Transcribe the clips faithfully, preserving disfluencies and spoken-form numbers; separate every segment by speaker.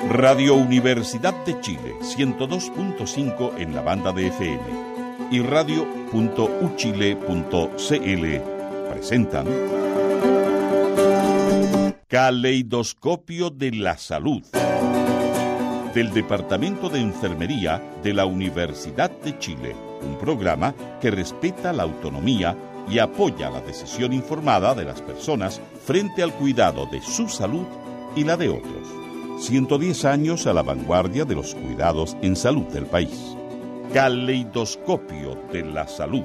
Speaker 1: Radio Universidad de Chile, ciento dos punto cinco en la banda de F M y radio punto u chile punto c l presentan Caleidoscopio de la Salud, del Departamento de Enfermería de la Universidad de Chile, un programa que respeta la autonomía y apoya la decisión informada de las personas frente al cuidado de su salud y la de otros. ciento diez años a la vanguardia de los cuidados en salud del país. Caleidoscopio de la Salud.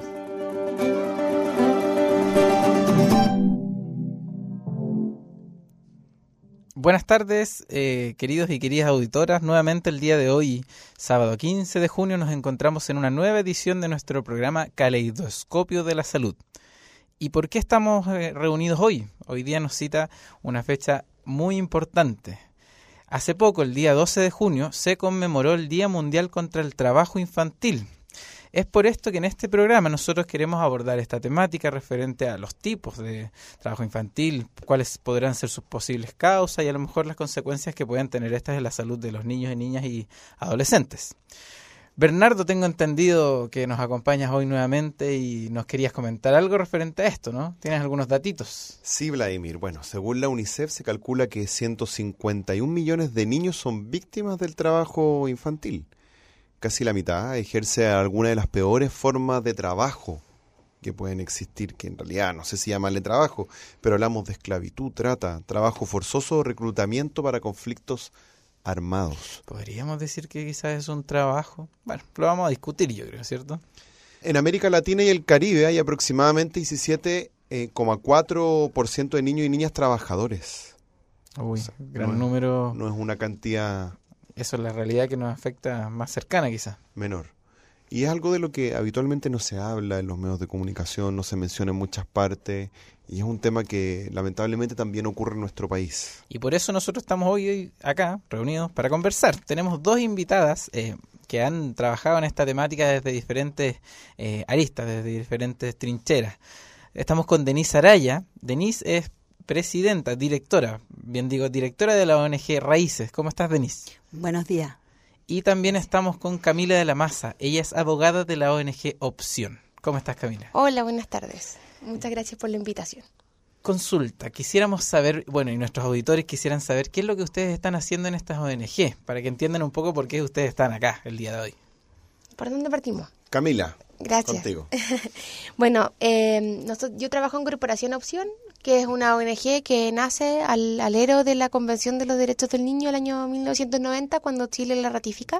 Speaker 2: Buenas tardes, eh, queridos y queridas auditoras. Nuevamente el día de hoy, sábado quince de junio, nos encontramos en una nueva edición de nuestro programa Caleidoscopio de la Salud. ¿Y por qué estamos eh, reunidos hoy? Hoy día nos cita una fecha muy importante. Hace poco, el día doce de junio, se conmemoró el Día Mundial contra el Trabajo Infantil. Es por esto que en este programa nosotros queremos abordar esta temática referente a los tipos de trabajo infantil, cuáles podrán ser sus posibles causas y a lo mejor las consecuencias que pueden tener estas en la salud de los niños y niñas y adolescentes. Bernardo, tengo entendido que nos acompañas hoy nuevamente y nos querías comentar algo referente a esto, ¿no? ¿Tienes algunos datitos?
Speaker 3: Sí, Vladimir. Bueno, según la UNICEF se calcula que ciento cincuenta y un millones de niños son víctimas del trabajo infantil. Casi la mitad ejerce alguna de las peores formas de trabajo que pueden existir, que en realidad no sé si llamarle trabajo, pero hablamos de esclavitud, trata, trabajo forzoso, reclutamiento para conflictos armados.
Speaker 2: ¿Podríamos decir que quizás es un trabajo? Bueno, lo vamos a discutir, yo creo, ¿cierto?
Speaker 3: En América Latina y el Caribe hay aproximadamente diecisiete coma cuatro por ciento de niños y niñas trabajadores.
Speaker 2: Uy,
Speaker 3: o sea,
Speaker 2: gran
Speaker 3: no es,
Speaker 2: número.
Speaker 3: No es una cantidad...
Speaker 2: Eso es la realidad que nos afecta más cercana, quizás.
Speaker 3: Menor. Y es algo de lo que habitualmente no se habla en los medios de comunicación, no se menciona en muchas partes, y es un tema que lamentablemente también ocurre en nuestro país.
Speaker 2: Y por eso nosotros estamos hoy acá, reunidos, para conversar. Tenemos dos invitadas eh, que han trabajado en esta temática desde diferentes eh, aristas, desde diferentes trincheras. Estamos con Denise Araya. Denise es presidenta, directora, bien digo, directora de la O N G Raíces. ¿Cómo estás, Denise?
Speaker 4: Buenos días.
Speaker 2: Y también estamos con Camila de la Maza. Ella es abogada de la O N G Opción. ¿Cómo estás, Camila?
Speaker 5: Hola, buenas tardes. Muchas gracias por la invitación.
Speaker 2: Consulta, quisiéramos saber, bueno, y nuestros auditores quisieran saber qué es lo que ustedes están haciendo en estas O N G, para que entiendan un poco por qué ustedes están acá el día de hoy.
Speaker 5: ¿Por dónde partimos?
Speaker 3: Camila,
Speaker 5: gracias.
Speaker 3: Contigo.
Speaker 5: Bueno, eh, nosotros, yo trabajo en Corporación Opción, que es una O N G que nace al alero de la Convención de los Derechos del Niño del año mil novecientos noventa, cuando Chile la ratifica,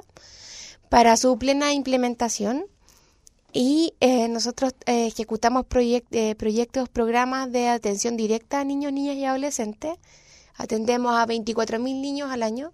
Speaker 5: para su plena implementación. Y eh, nosotros eh, ejecutamos proyect, eh, proyectos, programas de atención directa a niños, niñas y adolescentes. Atendemos a veinticuatro mil niños al año.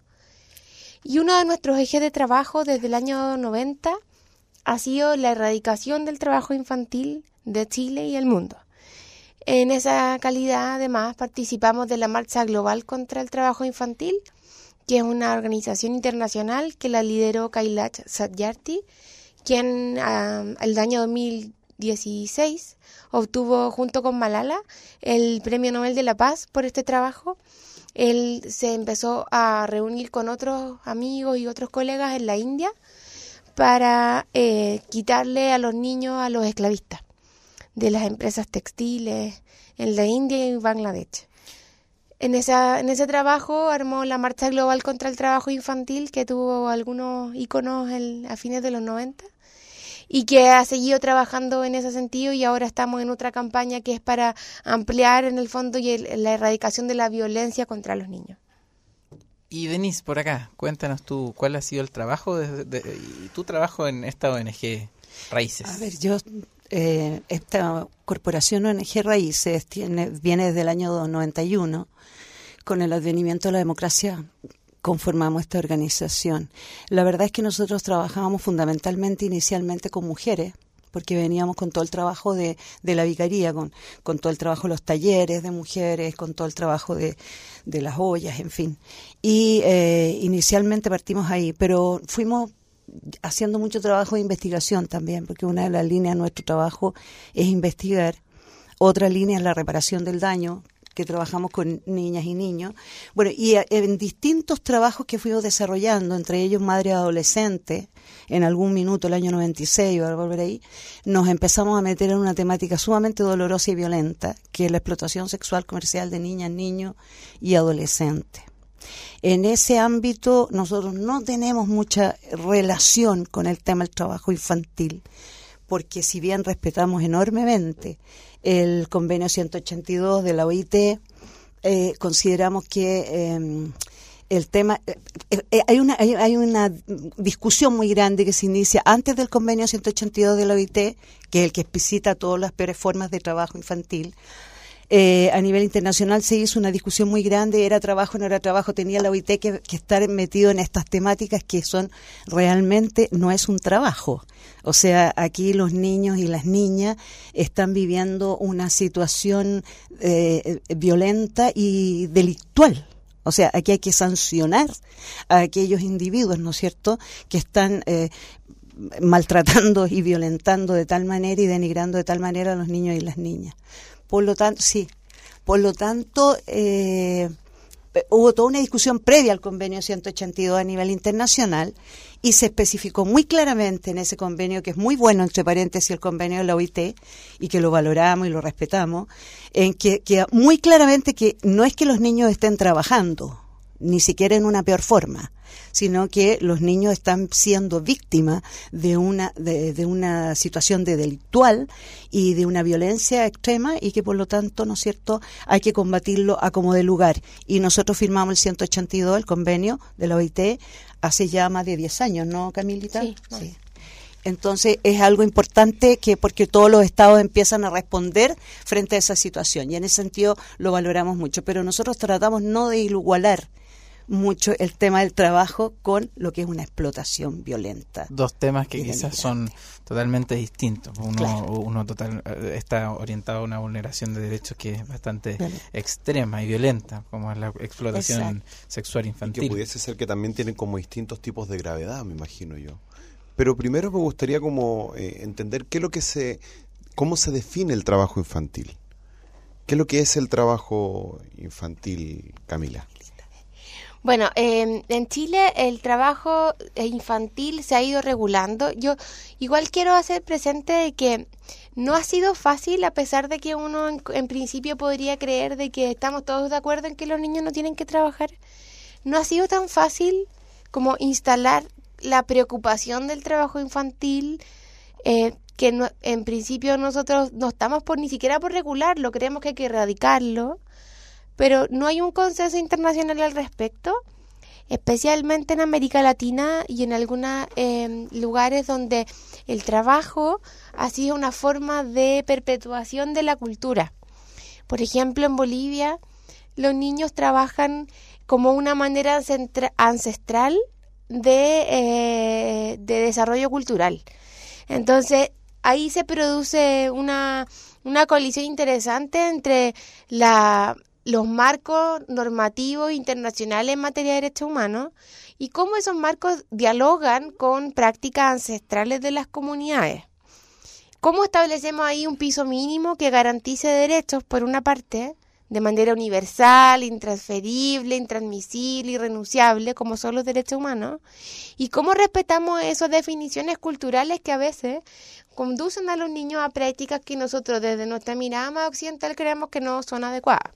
Speaker 5: Y uno de nuestros ejes de trabajo desde el año noventa ha sido la erradicación del trabajo infantil de Chile y el mundo. En esa calidad, además, participamos de la Marcha Global contra el Trabajo Infantil, que es una organización internacional que la lideró Kailash Satyarthi, quien uh, el año dos mil dieciséis obtuvo junto con Malala el Premio Nobel de la Paz por este trabajo. Él se empezó a reunir con otros amigos y otros colegas en la India para eh, quitarle a los niños a los esclavistas de las empresas textiles en la India y Bangladesh. En, esa, en ese trabajo armó la Marcha Global contra el Trabajo Infantil, que tuvo algunos íconos el, a fines de los noventa, y que ha seguido trabajando en ese sentido, y ahora estamos en otra campaña que es para ampliar en el fondo y el, la erradicación de la violencia contra los niños.
Speaker 2: Y Denise, por acá, cuéntanos tú, ¿cuál ha sido el trabajo de, de, y tu trabajo en esta O N G Raíces?
Speaker 4: A ver, yo... Eh, esta corporación O N G Raíces tiene, viene desde el año noventa y uno. Con el advenimiento de la democracia conformamos esta organización. La verdad es que nosotros trabajábamos fundamentalmente inicialmente con mujeres, porque veníamos con todo el trabajo de, de la vicaría, con, con todo el trabajo de los talleres de mujeres, con todo el trabajo de, de las ollas, en fin. Y eh, inicialmente partimos ahí, pero fuimos haciendo mucho trabajo de investigación también, porque una de las líneas de nuestro trabajo es investigar. Otra línea es la reparación del daño, que trabajamos con niñas y niños. Bueno, y en distintos trabajos que fuimos desarrollando, entre ellos Madre Adolescente, en algún minuto, el año noventa y seis, voy a volver ahí, nos empezamos a meter en una temática sumamente dolorosa y violenta, que es la explotación sexual comercial de niñas, niños y adolescentes. En ese ámbito nosotros no tenemos mucha relación con el tema del trabajo infantil, porque si bien respetamos enormemente el convenio ciento ochenta y dos de la O I T, eh, consideramos que eh, el tema, eh, eh, hay, una, hay, hay una discusión muy grande que se inicia antes del convenio ciento ochenta y dos de la O I T, que es el que explicita todas las peores formas de trabajo infantil. Eh, a nivel internacional se hizo una discusión muy grande, era trabajo, no era trabajo, tenía la O I T que, que estar metido en estas temáticas que son realmente, no es un trabajo. O sea, aquí los niños y las niñas están viviendo una situación eh, violenta y delictual. O sea, aquí hay que sancionar a aquellos individuos, ¿no es cierto?, que están eh, maltratando y violentando de tal manera y denigrando de tal manera a los niños y las niñas. Por lo tanto, sí, por lo tanto, eh, hubo toda una discusión previa al convenio ciento ochenta y dos a nivel internacional y se especificó muy claramente en ese convenio, que es muy bueno, entre paréntesis, el convenio de la O I T, y que lo valoramos y lo respetamos, en que, que muy claramente que no es que los niños estén trabajando, ni siquiera en una peor forma, sino que los niños están siendo víctimas de una de, de una situación de delictual y de una violencia extrema y que por lo tanto, ¿no es cierto?, hay que combatirlo a como de lugar. Y nosotros firmamos el ciento ochenta y dos, el convenio de la O I T, hace ya más de diez años, ¿no, Camilita?
Speaker 5: Sí.
Speaker 4: Sí. Entonces es algo importante que porque todos los estados empiezan a responder frente a esa situación y en ese sentido lo valoramos mucho, pero nosotros tratamos no de igualar mucho el tema del trabajo con lo que es una explotación violenta.
Speaker 2: Dos temas que
Speaker 4: y
Speaker 2: quizás
Speaker 4: denigrante.
Speaker 2: son totalmente distintos. Uno,
Speaker 4: Claro.
Speaker 2: uno total eh, está orientado a una vulneración de derechos que es bastante
Speaker 4: Vale.
Speaker 2: extrema y violenta, como es la explotación
Speaker 4: Exacto.
Speaker 2: sexual
Speaker 3: Y
Speaker 2: infantil.
Speaker 3: que pudiese ser que también tienen como distintos tipos de gravedad, me imagino yo. Pero primero me gustaría como eh, entender qué es lo que se, cómo se define el trabajo infantil. ¿Qué es lo que es el trabajo infantil, Camila?
Speaker 5: Bueno, eh, en Chile el trabajo infantil se ha ido regulando. Yo igual quiero hacer presente de que no ha sido fácil, a pesar de que uno en, en principio podría creer de que estamos todos de acuerdo en que los niños no tienen que trabajar. No ha sido tan fácil como instalar la preocupación del trabajo infantil, eh, que no, en principio nosotros no estamos por ni siquiera por regularlo, creemos que hay que erradicarlo. Pero no hay un consenso internacional al respecto, especialmente en América Latina y en algunos eh, lugares donde el trabajo ha sido una forma de perpetuación de la cultura. Por ejemplo, en Bolivia, los niños trabajan como una manera ancestral de, eh, de desarrollo cultural. Entonces, ahí se produce una, una colisión interesante entre la... los marcos normativos internacionales en materia de derechos humanos y cómo esos marcos dialogan con prácticas ancestrales de las comunidades. ¿Cómo establecemos ahí un piso mínimo que garantice derechos, por una parte, de manera universal, intransferible, intransmisible, irrenunciable, como son los derechos humanos? ¿Y cómo respetamos esas definiciones culturales que a veces conducen a los niños a prácticas que nosotros desde nuestra mirada más occidental creemos que no son adecuadas?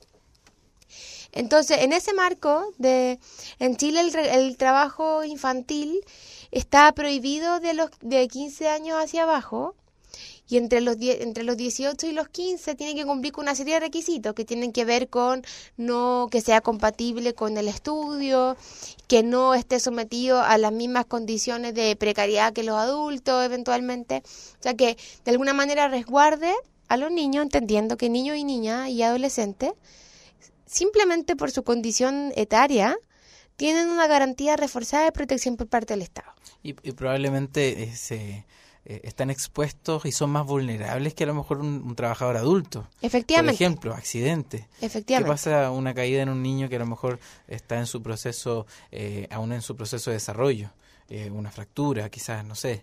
Speaker 5: Entonces, en ese marco, de en Chile el, el trabajo infantil está prohibido de los de quince años hacia abajo y entre los die, entre los dieciocho y los quince tiene que cumplir con una serie de requisitos que tienen que ver con no que sea compatible con el estudio, que no esté sometido a las mismas condiciones de precariedad que los adultos eventualmente, o sea que de alguna manera resguarde a los niños, entendiendo que niños y niñas y adolescentes simplemente por su condición etaria, tienen una garantía reforzada de protección por parte del Estado.
Speaker 2: Y, y probablemente eh, se, eh, están expuestos y son más vulnerables que a lo mejor un, un trabajador adulto.
Speaker 5: Efectivamente.
Speaker 2: Por ejemplo, accidentes.
Speaker 5: Efectivamente.
Speaker 2: ¿Qué pasa una caída en un niño que a lo mejor está en su proceso, eh, aún en su proceso de desarrollo? Eh, una fractura, quizás, no sé.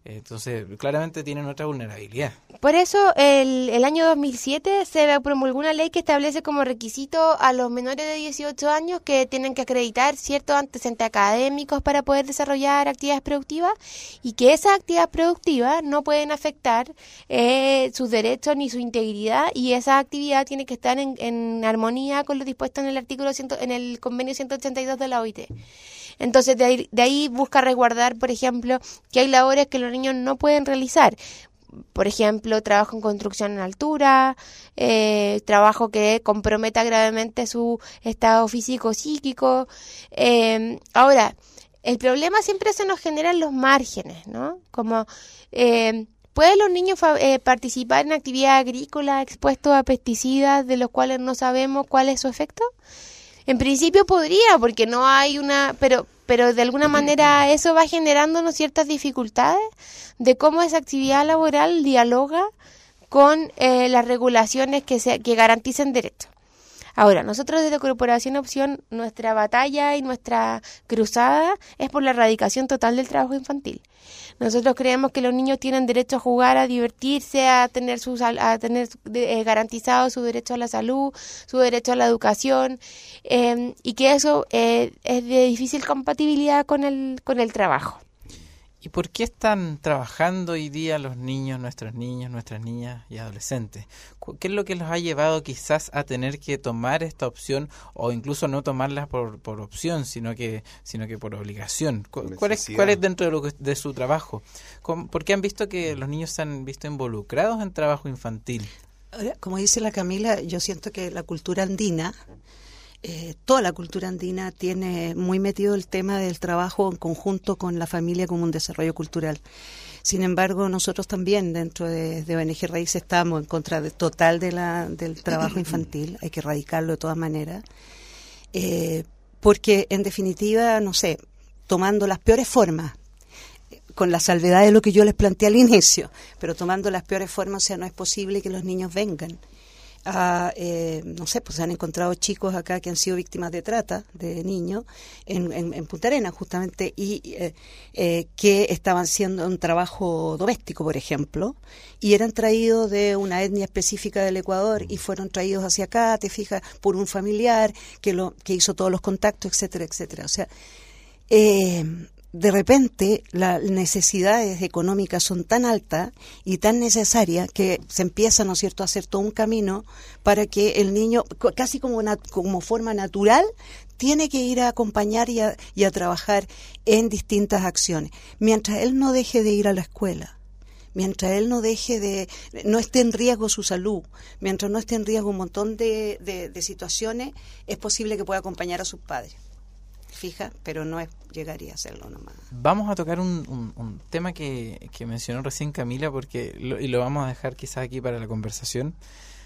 Speaker 2: Entonces, claramente tienen otra vulnerabilidad.
Speaker 5: Por eso, el, el año dos mil siete se promulgó una ley que establece como requisito a los menores de dieciocho años que tienen que acreditar ciertos antecedentes académicos para poder desarrollar actividades productivas y que esas actividades productivas no pueden afectar eh, sus derechos ni su integridad, y esa actividad tiene que estar en, en armonía con lo dispuesto en el artículo cien, en el convenio ciento ochenta y dos de la O I T. Entonces, de ahí, de ahí busca resguardar, por ejemplo, que hay labores que los niños no pueden realizar. Por ejemplo, trabajo en construcción en altura, eh, trabajo que comprometa gravemente su estado físico-psíquico. Eh, ahora, el problema siempre se nos genera en los márgenes, ¿no? Como, eh, ¿pueden los niños fa- eh, participar en actividad agrícola expuestos a pesticidas de los cuales no sabemos cuál es su efecto? En principio podría, porque no hay una, pero pero de alguna manera eso va generándonos ciertas dificultades de cómo esa actividad laboral dialoga con eh, las regulaciones que se que garanticen derechos. Ahora, nosotros desde Corporación Opción, nuestra batalla y nuestra cruzada es por la erradicación total del trabajo infantil. Nosotros creemos que los niños tienen derecho a jugar, a divertirse, a tener sus, a tener eh, garantizado su derecho a la salud, su derecho a la educación, eh, y que eso eh, es de difícil compatibilidad con el con el trabajo.
Speaker 2: ¿Y por qué están trabajando hoy día los niños, nuestros niños, nuestras niñas y adolescentes? ¿Qué es lo que los ha llevado quizás a tener que tomar esta opción o incluso no tomarla por, por opción, sino que sino que por obligación? ¿Cuál es, cuál es dentro de, lo que, de su trabajo? ¿Por qué han visto que los niños se han visto involucrados en trabajo infantil?
Speaker 4: Como dice la Camila, yo siento que la cultura andina, Eh, toda la cultura andina tiene muy metido el tema del trabajo en conjunto con la familia como un desarrollo cultural. Sin embargo, nosotros también dentro de, de O N G Raíces estamos en contra de, total de la, del trabajo infantil, hay que erradicarlo de todas maneras, eh, porque en definitiva, no sé, tomando las peores formas, con la salvedad de lo que yo les planteé al inicio, pero tomando las peores formas, o sea, no es posible que los niños vengan. A, eh, no sé, pues se han encontrado chicos acá que han sido víctimas de trata de niños en, en, en Punta Arenas justamente y eh, eh, que estaban haciendo un trabajo doméstico, por ejemplo, y eran traídos de una etnia específica del Ecuador y fueron traídos hacia acá, te fijas, por un familiar que lo que hizo todos los contactos, etcétera, etcétera. O sea, eh, de repente las necesidades económicas son tan altas y tan necesarias que se empieza, ¿no es cierto?, a hacer todo un camino para que el niño, casi como, una, como forma natural, tiene que ir a acompañar y a, y a trabajar en distintas acciones. Mientras él no deje de ir a la escuela, mientras él no deje de, no esté en riesgo su salud, mientras no esté en riesgo un montón de, de, de situaciones, es posible que pueda acompañar a sus padres. Fija, pero no es llegaría a hacerlo nomás.
Speaker 2: Vamos a tocar un, un, un tema que, que mencionó recién Camila, porque lo, y lo vamos a dejar quizás aquí para la conversación.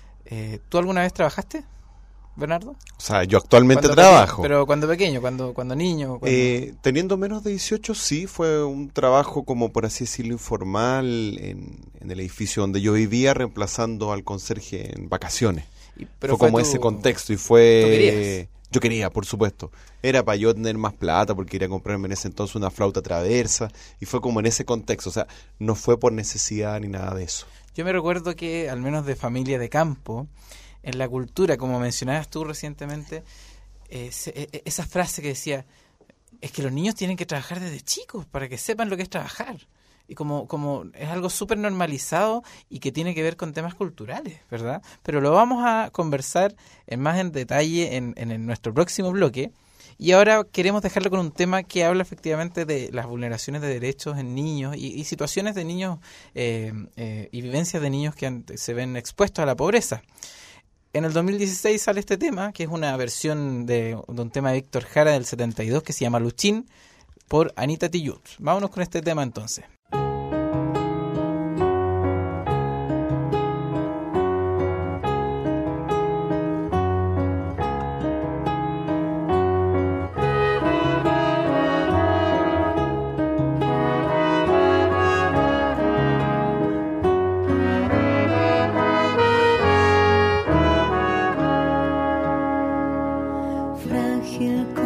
Speaker 2: Eh, ¿Tú alguna vez trabajaste, Bernardo?
Speaker 3: O sea, yo actualmente
Speaker 2: cuando
Speaker 3: trabajo.
Speaker 2: Pequeño, pero cuando pequeño, cuando cuando niño. Cuando...
Speaker 3: Eh, teniendo menos de dieciocho, sí, fue un trabajo como por así decirlo informal en, en el edificio donde yo vivía, reemplazando al conserje en vacaciones. Y, pero fue, fue como tu... ese contexto y fue...
Speaker 2: ¿Tú querías?
Speaker 3: Yo quería, por supuesto. Era para yo tener más plata porque quería comprarme en ese entonces una flauta traversa y fue como en ese contexto. O sea, no fue por necesidad ni nada de eso.
Speaker 2: Yo me recuerdo que, al menos de familia de campo, en la cultura, como mencionabas tú recientemente, eh, se, eh, esa frase que decía, es que los niños tienen que trabajar desde chicos para que sepan lo que es trabajar. Y como, como es algo súper normalizado y que tiene que ver con temas culturales, ¿verdad? Pero lo vamos a conversar en más en detalle en, en, en nuestro próximo bloque. Y ahora queremos dejarlo con un tema que habla efectivamente de las vulneraciones de derechos en niños y, y situaciones de niños eh, eh, y vivencias de niños que han, se ven expuestos a la pobreza. En el dos mil dieciséis sale este tema, que es una versión de, de un tema de Víctor Jara del setenta y dos que se llama Luchín, por Anita Tijoux. Vámonos con este tema entonces.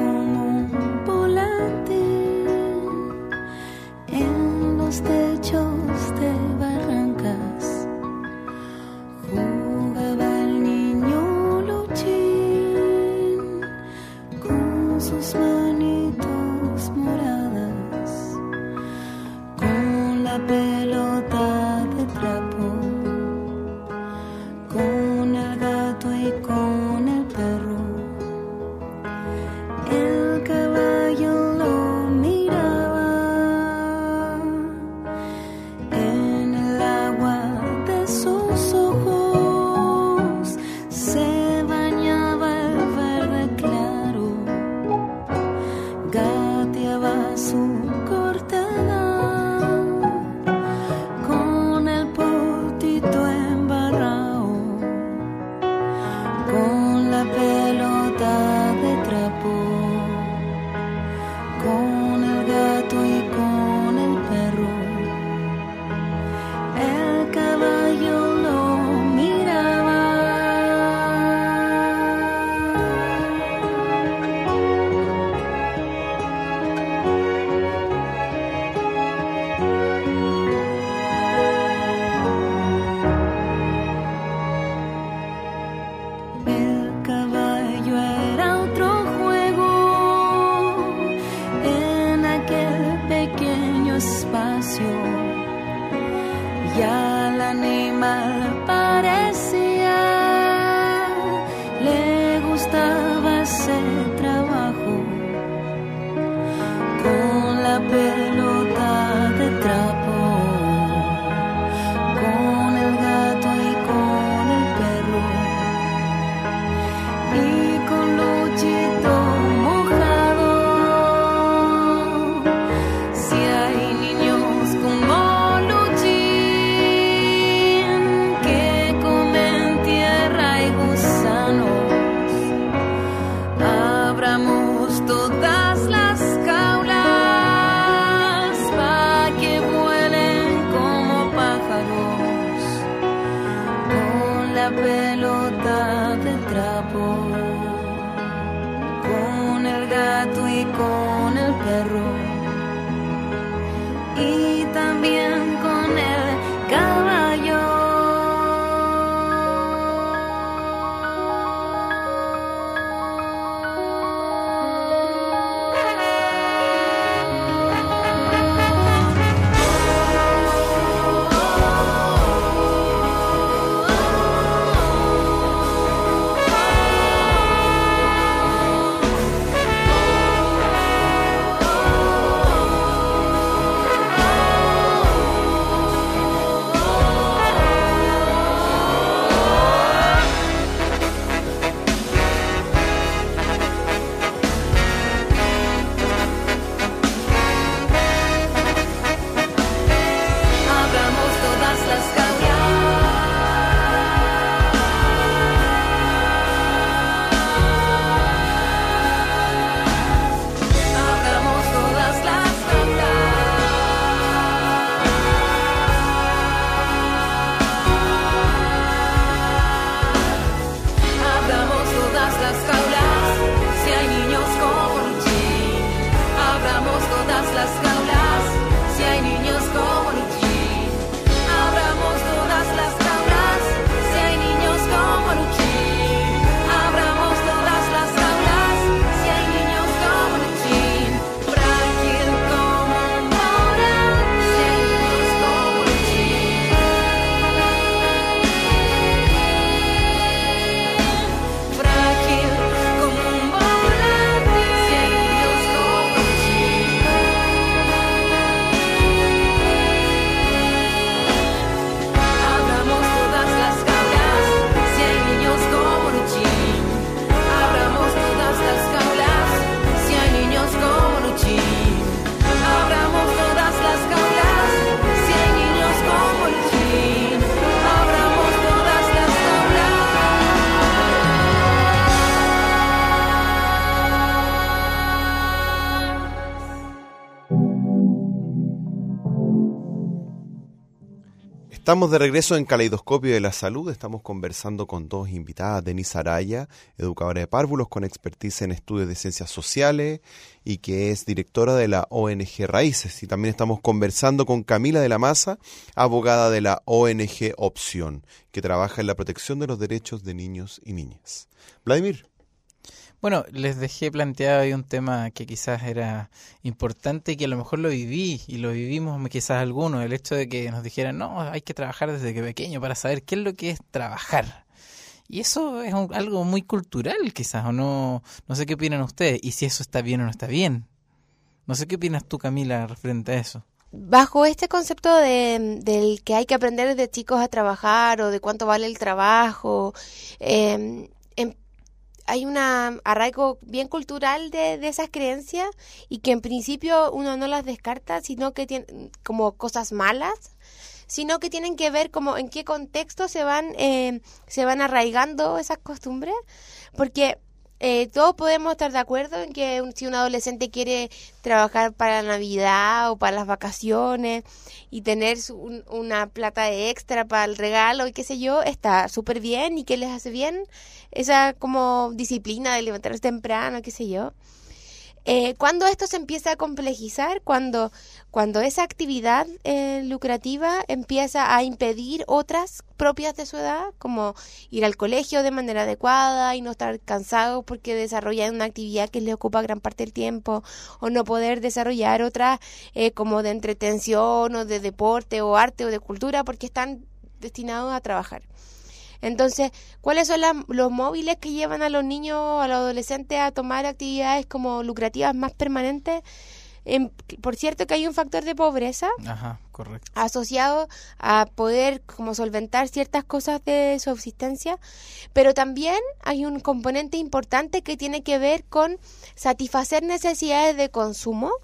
Speaker 6: En los techos todas las jaulas para que vuelen como pájaros con la pelota de trapo, con el gato y con el perro, y también con el caballo.
Speaker 3: Estamos de regreso en Caleidoscopio de la Salud. Estamos conversando con dos invitadas, Denise Araya, educadora de párvulos con expertise en estudios de ciencias sociales y que es directora de la O N G Raíces. Y también estamos conversando con Camila de la Maza, abogada de la O N G Opción, que trabaja en la protección de los derechos de niños y niñas. Vladimir.
Speaker 2: Bueno, les dejé planteado ahí un tema que quizás era importante y que a lo mejor lo viví y lo vivimos quizás algunos, el hecho de que nos dijeran, no, hay que trabajar desde que pequeño para saber qué es lo que es trabajar. Y eso es un, algo muy cultural quizás, o no, no sé qué opinan ustedes, y si eso está bien o no está bien. No sé qué opinas tú, Camila, referente a eso.
Speaker 5: Bajo este concepto de del que hay que aprender desde chicos a trabajar o de cuánto vale el trabajo, eh, en hay un arraigo bien cultural de, de esas creencias y que en principio uno no las descarta, sino que tienen como cosas malas, sino que tienen que ver como en qué contexto se van eh, se van arraigando esas costumbres, porque eh, todos podemos estar de acuerdo en que un, si un adolescente quiere trabajar para la Navidad o para las vacaciones y tener su, un, una plata extra para el regalo y qué sé yo, está súper bien y que les hace bien esa como disciplina de levantarse temprano, qué sé yo. Eh, cuando esto se empieza a complejizar, cuando, cuando esa actividad eh, lucrativa empieza a impedir otras propias de su edad, como ir al colegio de manera adecuada y no estar cansados porque desarrollan una actividad que les ocupa gran parte del tiempo, o no poder desarrollar otras eh, como de entretención o de deporte o arte o de cultura porque están destinados a trabajar. Entonces, ¿cuáles son las, los móviles que llevan a los niños, a los adolescentes a tomar actividades como lucrativas más permanentes? En, por cierto que hay un factor de pobreza.
Speaker 2: Ajá, correcto.
Speaker 5: Asociado a poder como solventar ciertas cosas de subsistencia, pero también hay un componente importante que tiene que ver con satisfacer necesidades de consumo.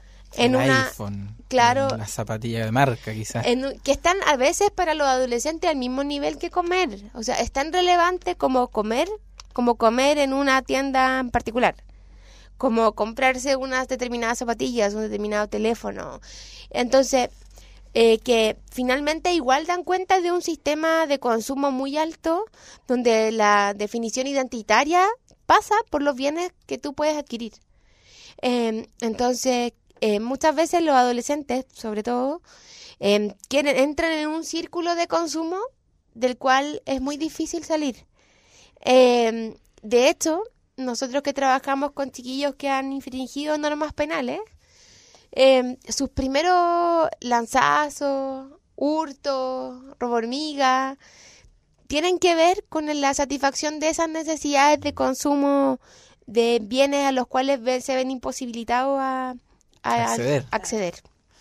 Speaker 5: En
Speaker 2: el
Speaker 5: una,
Speaker 2: iPhone,
Speaker 5: claro,
Speaker 2: en la zapatilla de marca quizás.
Speaker 5: En, que están a veces para los adolescentes al mismo nivel que comer. O sea, es tan relevante como comer, como comer en una tienda en particular. como comprarse unas determinadas zapatillas, un determinado teléfono. Entonces, eh, que finalmente igual dan cuenta de un sistema de consumo muy alto, donde la definición identitaria pasa por los bienes que tú puedes adquirir. Eh, entonces, eh, muchas veces los adolescentes, sobre todo, eh, quieren, entran en un círculo de consumo del cual es muy difícil salir. Eh, de hecho, nosotros que trabajamos con chiquillos que han infringido normas penales, eh, sus primeros lanzazos, hurtos, robo hormiga, tienen que ver con la satisfacción de esas necesidades de consumo de bienes a los cuales se ven imposibilitados a, a acceder. A acceder.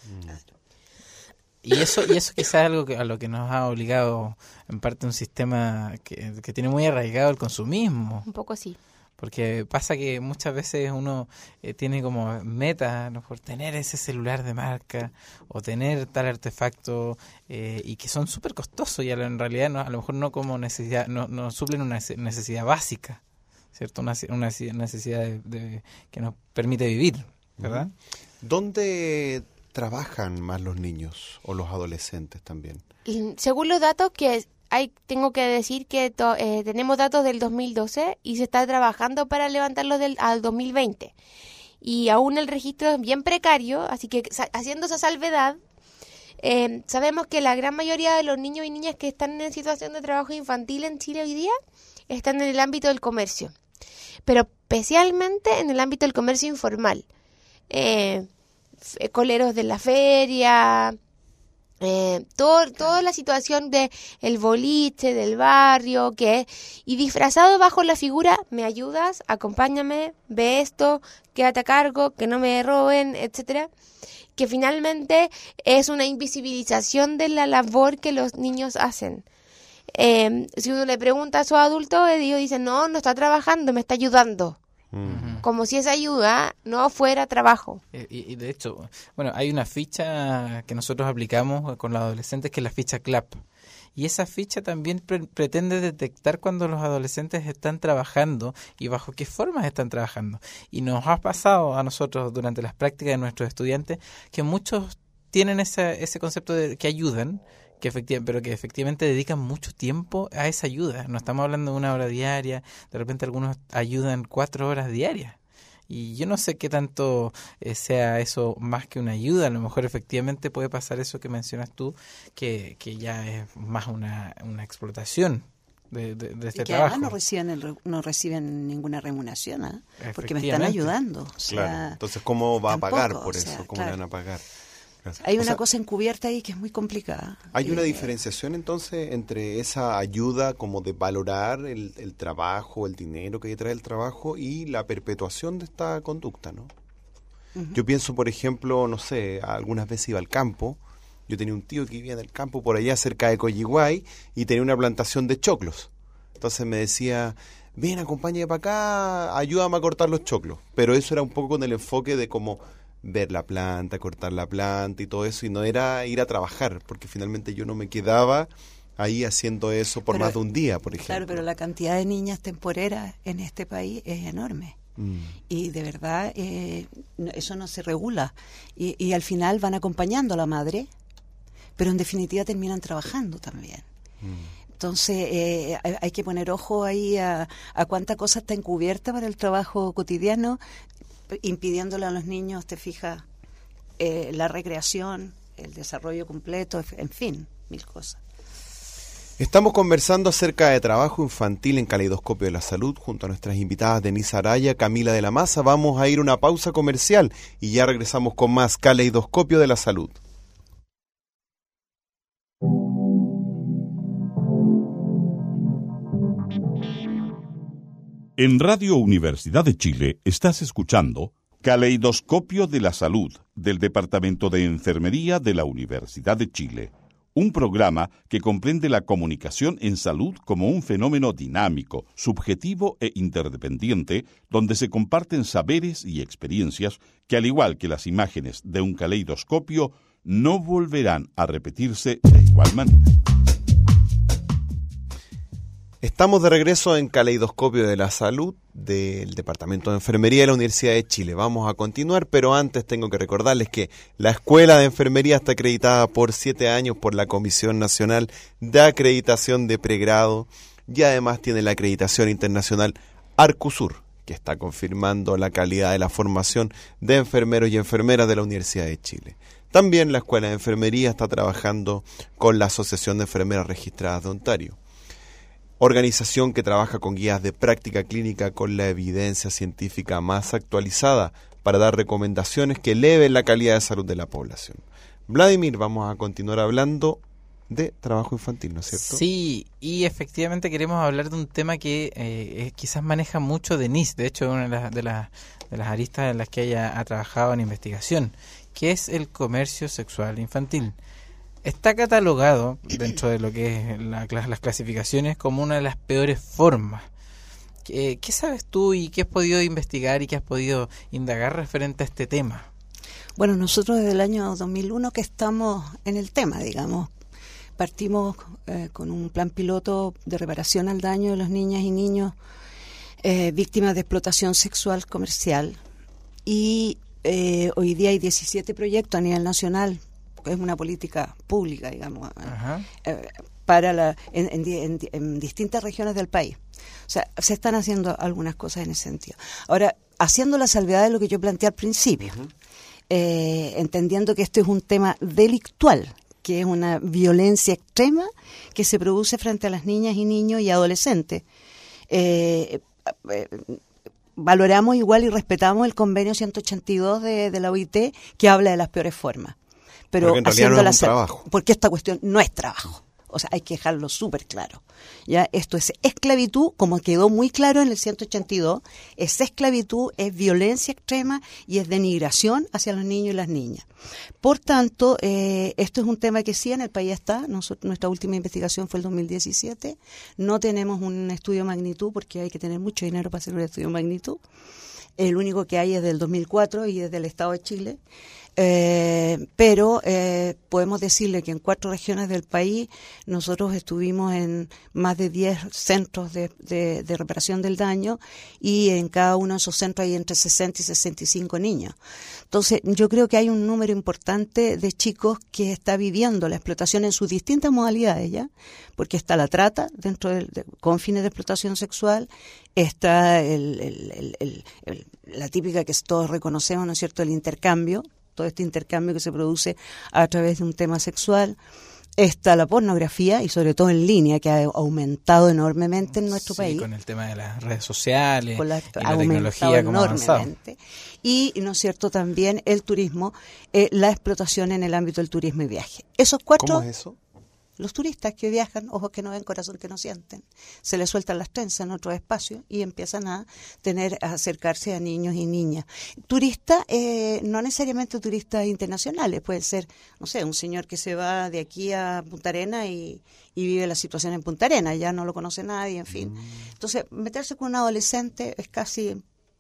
Speaker 2: Y eso y eso quizás es algo que, a lo que nos ha obligado en parte un sistema que, que tiene muy arraigado el consumismo.
Speaker 5: Un poco sí.
Speaker 2: Porque pasa que muchas veces uno eh, tiene como meta, ¿no?, por tener ese celular de marca o tener tal artefacto eh, y que son súper costosos y a la, en realidad no, a lo mejor no como necesidad, no, no suplen una necesidad básica, ¿cierto? Una, una necesidad de, de, que nos permite vivir, ¿verdad?
Speaker 3: ¿Dónde trabajan más los niños o los adolescentes también?
Speaker 5: Y según los datos que hay, tengo que decir que to, eh, tenemos datos del dos mil doce y se está trabajando para levantarlos del, al dos mil veinte. Y aún el registro es bien precario, así que sa- haciendo esa salvedad, eh, sabemos que la gran mayoría de los niños y niñas que están en situación de trabajo infantil en Chile hoy día están en el ámbito del comercio, pero especialmente en el ámbito del comercio informal. Eh, coleros de la feria, eh, todo, toda la situación de el boliche, del barrio, que y disfrazado bajo la figura, me ayudas, acompáñame, ve esto, quédate a cargo, que no me roben, etcétera, que finalmente es una invisibilización de la labor que los niños hacen. Eh, si uno le pregunta a sus adultos, ellos dicen, no, no está trabajando, me está ayudando. Uh-huh. Como si esa ayuda no fuera trabajo.
Speaker 2: Y, y de hecho, bueno, hay una ficha que nosotros aplicamos con los adolescentes que es la ficha CLAP. Y esa ficha también pre- pretende detectar cuando los adolescentes están trabajando y bajo qué formas están trabajando. Y nos ha pasado a nosotros durante las prácticas de nuestros estudiantes que muchos tienen ese, ese concepto de que ayudan, que efectivamente, pero que efectivamente dedican mucho tiempo a esa ayuda. No estamos hablando de una hora diaria, de repente algunos ayudan cuatro horas diarias. Y yo no sé qué tanto eh, sea eso más que una ayuda. A lo mejor efectivamente puede pasar eso que mencionas tú, que, que ya es más una, una explotación de, de, de este
Speaker 4: y que
Speaker 2: trabajo.
Speaker 4: además no reciben, el, no reciben ninguna remuneración, ¿eh? Porque me están ayudando. O sea,
Speaker 3: claro. Entonces, ¿cómo va tampoco, a pagar por eso?
Speaker 4: O sea,
Speaker 3: ¿Cómo
Speaker 4: claro.
Speaker 3: le van a pagar?
Speaker 4: Hay una
Speaker 3: o sea,
Speaker 4: cosa encubierta ahí que es muy complicada.
Speaker 3: ¿Hay
Speaker 4: eh,
Speaker 3: una diferenciación entonces entre esa ayuda como de valorar el, el trabajo, el dinero que trae el trabajo y la perpetuación de esta conducta, ¿no? Uh-huh. Yo pienso, por ejemplo, no sé, algunas veces iba al campo. Yo tenía un tío que vivía en el campo por allá cerca de Coyihuay y tenía una plantación de choclos. Entonces me decía, ven, acompáñame para acá, ayúdame a cortar los choclos. Pero eso era un poco con el enfoque de como ver la planta, cortar la planta y todo eso, y no era ir a trabajar, porque finalmente yo no me quedaba ahí haciendo eso por pero, más de un día, por ejemplo.
Speaker 4: Claro, pero la cantidad de niñas temporeras en este país es enorme. Mm. Y de verdad eh, eso no se regula. Y, y al final van acompañando a la madre, pero en definitiva terminan trabajando también. Mm. Entonces eh, hay que poner ojo ahí a, a cuánta cosa está encubierta para el trabajo cotidiano, impidiéndole a los niños, te fijas, eh, la recreación, el desarrollo completo, en fin, mil cosas.
Speaker 3: Estamos conversando acerca de trabajo infantil en Caleidoscopio de la Salud junto a nuestras invitadas Denise Araya, Camila de la Maza. Vamos a ir a una pausa comercial y ya regresamos con más Caleidoscopio de la Salud.
Speaker 1: En Radio Universidad de Chile estás escuchando Caleidoscopio de la Salud del Departamento de Enfermería de la Universidad de Chile, un programa que comprende la comunicación en salud como un fenómeno dinámico, subjetivo e interdependiente, donde se comparten saberes y experiencias que, al igual que las imágenes de un caleidoscopio, no volverán a repetirse de igual manera.
Speaker 3: Estamos de regreso en Caleidoscopio de la Salud del Departamento de Enfermería de la Universidad de Chile. Vamos a continuar, pero antes tengo que recordarles que la Escuela de Enfermería está acreditada por siete años por la Comisión Nacional de Acreditación de Pregrado y además tiene la acreditación internacional Arcusur, que está confirmando la calidad de la formación de enfermeros y enfermeras de la Universidad de Chile. También la Escuela de Enfermería está trabajando con la Asociación de Enfermeras Registradas de Ontario, organización que trabaja con guías de práctica clínica con la evidencia científica más actualizada para dar recomendaciones que eleven la calidad de salud de la población. Vladimir, vamos a continuar hablando de trabajo infantil, ¿no es cierto?
Speaker 2: Sí, y efectivamente queremos hablar de un tema que eh, quizás maneja mucho Denise, de hecho una de las, de las, de las aristas en las que ella ha trabajado en investigación, que es el comercio sexual infantil. Está catalogado dentro de lo que es la, las clasificaciones como una de las peores formas. ¿Qué, ¿Qué sabes tú y qué has podido investigar y qué has podido indagar referente a este tema?
Speaker 4: Bueno, nosotros desde el año dos mil uno que estamos en el tema, digamos. Partimos eh, con un plan piloto de reparación al daño de los niñas y niños eh, víctimas de explotación sexual comercial. Y eh, hoy día hay diecisiete proyectos a nivel nacional. Es una política pública, digamos, eh, para la, en, en, en, en distintas regiones del país. O sea, se están haciendo algunas cosas en ese sentido. Ahora, haciendo la salvedad de lo que yo planteé al principio, uh-huh. eh, entendiendo que esto es un tema delictual, que es una violencia extrema que se produce frente a las niñas y niños y adolescentes. Eh, eh, valoramos igual y respetamos el convenio ciento ochenta y dos de, de la O I T que habla de las peores formas. Pero
Speaker 3: en realidad no es un trabajo.
Speaker 4: Porque esta cuestión no es trabajo. O sea, hay que dejarlo súper claro. Ya, esto es esclavitud, como quedó muy claro en el ciento ochenta y dos, es esclavitud, es violencia extrema y es denigración hacia los niños y las niñas. Por tanto, eh, esto es un tema que sí en el país está. Nosotros, nuestra última investigación fue el dos mil diecisiete. No tenemos un estudio de magnitud porque hay que tener mucho dinero para hacer un estudio de magnitud. El único que hay es del dos mil cuatro y es del Estado de Chile. Eh, pero eh, podemos decirle que en cuatro regiones del país nosotros estuvimos en más de diez centros de, de, de reparación del daño y en cada uno de esos centros hay entre sesenta y sesenta y cinco niños. Entonces yo creo que hay un número importante de chicos que está viviendo la explotación en sus distintas modalidades, ¿ya? Porque está la trata dentro de, de, con fines de explotación sexual, está el, el, el, el, el, la típica que todos reconocemos, ¿no es cierto?, el intercambio, todo este intercambio que se produce a través de un tema sexual. Está la pornografía y sobre todo en línea, que ha aumentado enormemente en nuestro
Speaker 2: sí,
Speaker 4: país.
Speaker 2: Con el tema de las redes sociales
Speaker 4: con la,
Speaker 2: y la tecnología como avanzado.
Speaker 4: Y, ¿no es cierto?, también el turismo, eh, la explotación en el ámbito del turismo y viaje. Esos cuatro...
Speaker 3: ¿Cómo es eso?
Speaker 4: Los turistas que viajan, ojos que no ven, corazón que no sienten, se les sueltan las trenzas en otros espacios y empiezan a tener a acercarse a niños y niñas. Turistas, eh, no necesariamente turistas internacionales, puede ser, no sé, un señor que se va de aquí a Punta Arenas y, y vive la situación en Punta Arenas, ya no lo conoce nadie, en fin. Mm. Entonces, meterse con un adolescente es casi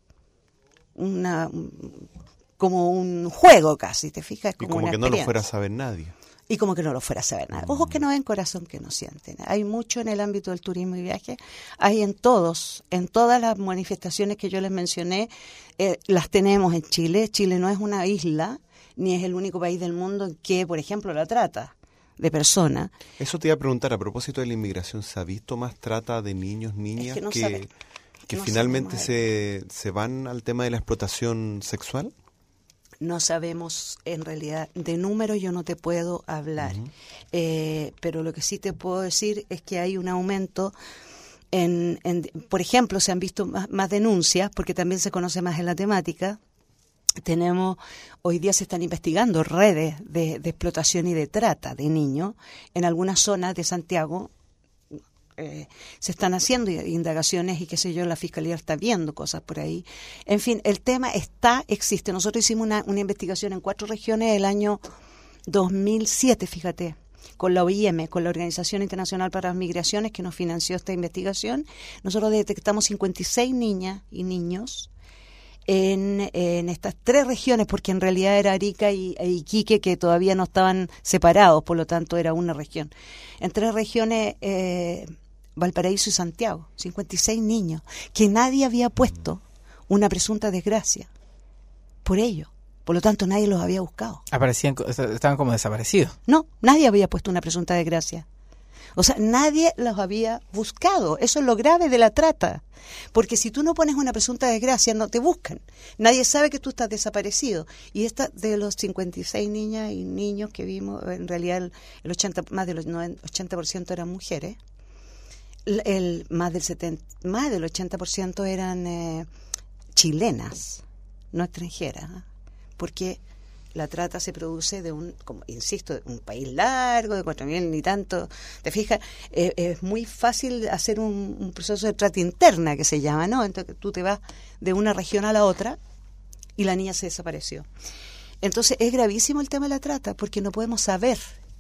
Speaker 4: una como un juego casi, ¿te fijas? Como
Speaker 3: y como
Speaker 4: una
Speaker 3: que no lo fuera a saber nadie.
Speaker 4: Y como que no lo fuera a saber nada. Ojos que no ven, corazón que no sienten. Hay mucho en el ámbito del turismo y viaje. Hay en todos, en todas las manifestaciones que yo les mencioné, eh, las tenemos en Chile. Chile no es una isla, ni es el único país del mundo en que, por ejemplo, la trata de personas.
Speaker 3: Eso te iba a preguntar, a propósito de la inmigración, ¿se ha visto más trata de niños, niñas
Speaker 4: es que, no
Speaker 3: que,
Speaker 4: sabe,
Speaker 3: que
Speaker 4: no
Speaker 3: finalmente se, se van al tema de la explotación sexual?
Speaker 4: No sabemos, en realidad, de números yo no te puedo hablar, uh-huh. eh, pero lo que sí te puedo decir es que hay un aumento, en, en por ejemplo, se han visto más, más denuncias, porque también se conoce más en la temática. Tenemos, hoy día se están investigando redes de, de explotación y de trata de niños en algunas zonas de Santiago. Eh, se están haciendo indagaciones y qué sé yo, la Fiscalía está viendo cosas por ahí. En fin, el tema está, existe. Nosotros hicimos una, una investigación en cuatro regiones el año dos mil siete, fíjate, con la O I M, con la Organización Internacional para las Migraciones, que nos financió esta investigación. Nosotros detectamos cincuenta y seis niñas y niños en, en estas tres regiones, porque en realidad era Arica y, e Iquique, que todavía no estaban separados, por lo tanto era una región. En tres regiones... Eh, Valparaíso y Santiago, cincuenta y seis niños, que nadie había puesto una presunta desgracia por ello. Por lo tanto, nadie los había buscado.
Speaker 2: Aparecían, estaban como desaparecidos.
Speaker 4: No, nadie había puesto una presunta desgracia. O sea, nadie los había buscado. Eso es lo grave de la trata. Porque si tú no pones una presunta desgracia, no te buscan. Nadie sabe que tú estás desaparecido. Y esta de los cincuenta y seis niñas y niños que vimos, en realidad el, el ochenta, más del ochenta por ciento eran mujeres. El, el más del setenta, más del ochenta por ciento eran eh, chilenas, no extranjeras. ¿eh? Porque la trata se produce de un, como insisto, de un país largo, de cuatro mil ni tanto. ¿Te fijas? Eh, es muy fácil hacer un, un proceso de trata interna que se llama, ¿no? Entonces tú te vas de una región a la otra y la niña se desapareció. Entonces es gravísimo el tema de la trata porque no podemos saber